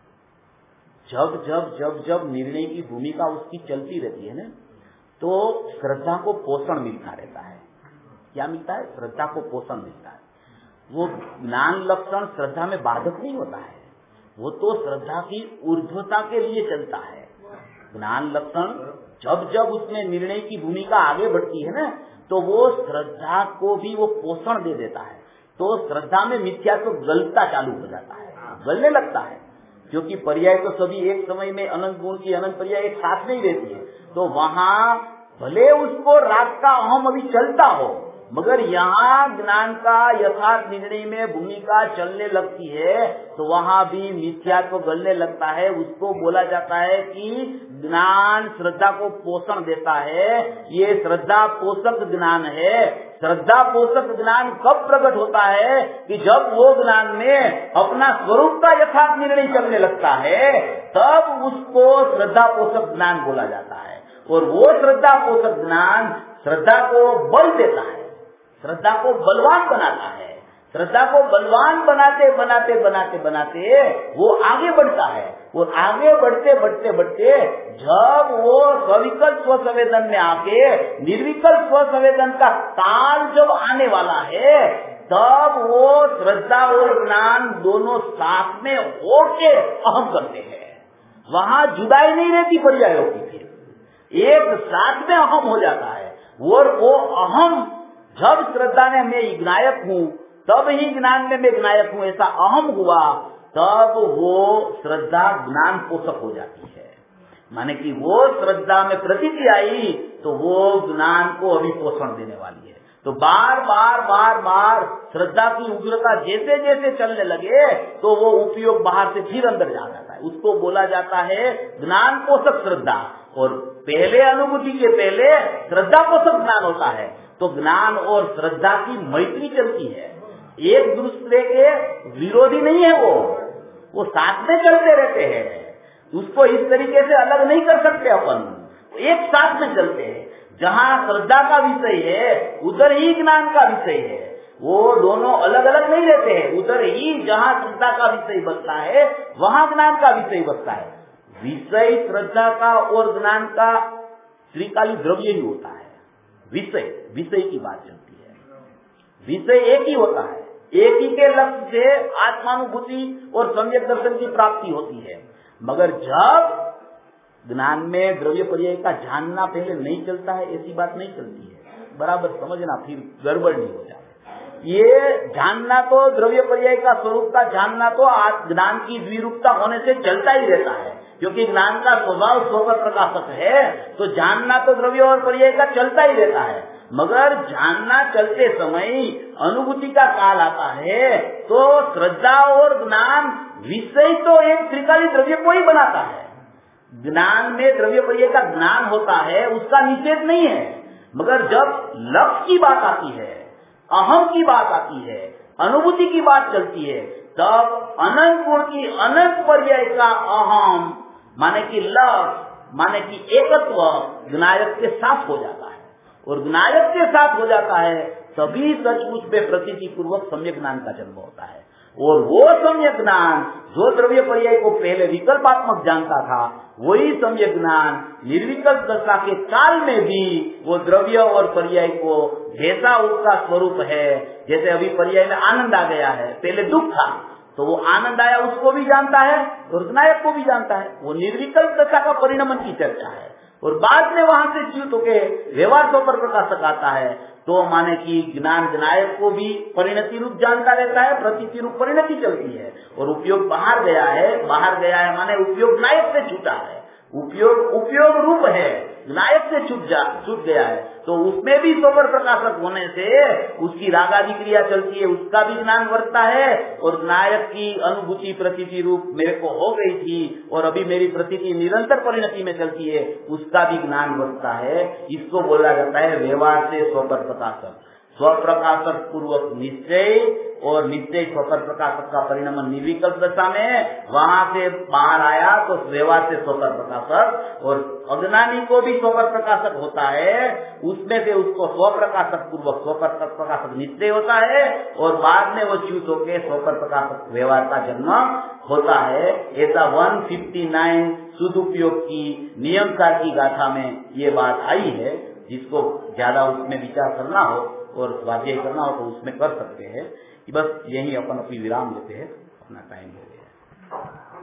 जब जब जब जब निर्णय की भूमिका उसकी चलती रहती है ना, तो श्रद्धा को पोषण मिलता रहता है। क्या मिलता है? श्रद्धा को पोषण मिलता है। वो ज्ञान लक्षण श्रद्धा में बाधक नहीं होता है, वो तो श्रद्धा की ऊर्ध्वता के लिए चलता है। ज्ञान लक्षण जब जब उसमें निर्णय की भूमिका आगे बढ़ती है ना, तो वो श्रद्धा को भी वो पोषण दे देता है। तो श्रद्धा में मिथ्यात्व गलता चालू हो जाता है, गलने लगता है, क्योंकि पर्याय तो सभी एक समय में अनंत गुण की अनंत पर्याय एक साथ नहीं रहती है। तो वहाँ भले उसको राग का अहम अभी चलता हो, मगर यहाँ ज्ञान का यथार्थ निर्णय में भूमिका चलने लगती है तो वहाँ भी मिथ्यात्व गलने लगता है। उसको बोला जाता है कि ज्ञान श्रद्धा को पोषण देता है, ये श्रद्धा पोषक ज्ञान है। श्रद्धा पोषक ज्ञान कब प्रकट होता है कि जब वो ज्ञान में अपना स्वरूप का यथार्थ निर्णय चलने लगता है, तब उसको श्रद्धा पोषक ज्ञान बोला जाता है। और वो श्रद्धा पोषक ज्ञान श्रद्धा को बल देता है, श्रद्धा को बलवान बनाता है। श्रद्धा को बलवान बनाते बनाते बनाते बनाते वो आगे बढ़ता है। और आगे बढ़ते बढ़ते बढ़ते जब वो सविकल्प स्वसंवेदन में आके निर्विकल्प स्वसंवेदन का काल जब आने वाला है, तब वो श्रद्धा और ज्ञान दोनों साथ में होके अहम करते हैं। वहाँ जुदाई नहीं रहती पर्यायों की, फिर एक साथ में अहम हो जाता है। और वो अहम जब श्रद्धा ने मैं ज्ञायक हूँ, तब ही ज्ञान में मैं ज्ञायक हूँ, ऐसा अहम हुआ, तब वो श्रद्धा ज्ञान पोषक हो जाती है। माने कि वो श्रद्धा में प्रतीति आई तो वो ज्ञान को अभी पोषण देने वाली है। तो बार बार श्रद्धा की उग्रता जैसे जैसे चलने लगे तो वो उपयोग बाहर से फिर अंदर जा जाता है। उसको बोला जाता है ज्ञान पोषक श्रद्धा। और पहले अनुभूति के पहले श्रद्धा पोषक ज्ञान होता है। तो ज्ञान और श्रद्धा की मैत्री चलती है, एक दूसरे के विरोधी नहीं है, वो साथ में चलते रहते हैं। उसको इस तरीके से अलग नहीं कर सकते अपन, एक साथ में चलते हैं। जहाँ श्रद्धा का विषय है उधर ही ज्ञान का विषय है, वो दोनों अलग अलग नहीं रहते हैं। उधर ही जहाँ श्रद्धा का विषय बसता है वहाँ ज्ञान का विषय बसता है। विषय श्रद्धा का और ज्ञान का त्रिकाली द्रव्य ही होता है। विषय की बात चलती है, विषय एक ही होता है, एक ही के लक्ष्य से आत्मानुभूति और सम्यक दर्शन की प्राप्ति होती है। मगर जब ज्ञान में द्रव्य पर्याय का जानना पहले नहीं चलता है, ऐसी बात नहीं चलती है, बराबर समझना, फिर गड़बड़ नहीं हो जाए। ये जानना तो द्रव्य पर्याय का स्वरूप का जानना तो ज्ञान की द्विरूपता होने से चलता ही रहता है, क्योंकि ज्ञान का स्वभाव स्वपर प्रकाशक है। तो जानना तो द्रव्य और पर्याय का चलता ही रहता है, मगर जानना चलते समय अनुभूति का काल आता है तो श्रद्धा और ज्ञान विषय तो एक त्रिकाली द्रव्य को ही बनाता है। ज्ञान में द्रव्य पर्याय का ज्ञान होता है, उसका निषेध नहीं है, मगर जब लक्ष्य की बात आती है, अहम की बात आती है, अनुभूति की बात चलती है, तब अनंत गुण की अनंत पर्याय का अहम माने कि लक्ष्य माने कि एकत्व ज्ञायक के साथ हो जाता है। और ज्ञायक के साथ हो जाता है तभी सचमुच में प्रतीति पूर्वक सम्यक ज्ञान का जन्म होता है। और वो सम्यक ज्ञान जो द्रव्य पर्याय को पहले विकल्पात्मक जानता था, वही सम्यक ज्ञान निर्विकल्प दशा के काल में भी वो द्रव्य और पर्याय को जैसा उसका स्वरूप है, जैसे अभी पर्याय में आनंद आ गया है, पहले दुख था तो वो आनंद आया उसको भी जानता है और ज्ञायक को भी जानता है। वो निर्विकल्प दशा का परिणमन की चर्चा है। और बाद में वहां से च्युत होके व्यवहार स्वपर प्रकाशक आता है, तो माने कि ज्ञान ज्ञायक को भी परिणति रूप जानता रहता है, प्रतीति रूप परिणति चलती है। और उपयोग बाहर गया है माने उपयोग ज्ञायक से छूटा है, उपयोग रूप है, ज्ञायक से छूट गया है। तो उसमें भी स्वपर प्रकाशक होने से उसकी रागादि क्रिया चलती है, उसका भी ज्ञान वर्तता है। और ज्ञायक की अनुभूति प्रतीति रूप मेरे को हो गई थी और अभी मेरी प्रतीति निरंतर परिणति में चलती है, उसका भी ज्ञान वर्तता है। इसको बोला जाता है व्यवहार से स्वपर प्रकाशक। स्वप्रकाशक पूर्वक निश्चय और निश्चय स्वपर प्रकाशक का परिणमन निर्विकल्प दशा में, वहां से बाहर आया तो व्यवहार से स्वपर प्रकाशक। और अज्ञानी को भी स्वपर प्रकाशक होता है, उसमें से उसको स्वप्रकाशक पूर्वक स्वपर प्रकाशक निश्चय होता है और बाद में वो च्युत होकर स्वपर प्रकाशक व्यवहार का जन्म होता है। ऐसा 159 सदुपयोग की नियम सार की गाथा में ये बात आई है। जिसको ज्यादा उसमें विचार करना हो और स्वाध्याय करना हो तो उसमें कर सकते हैं। बस यही अपन अपनी विराम लेते हैं, अपना टाइम हो गया।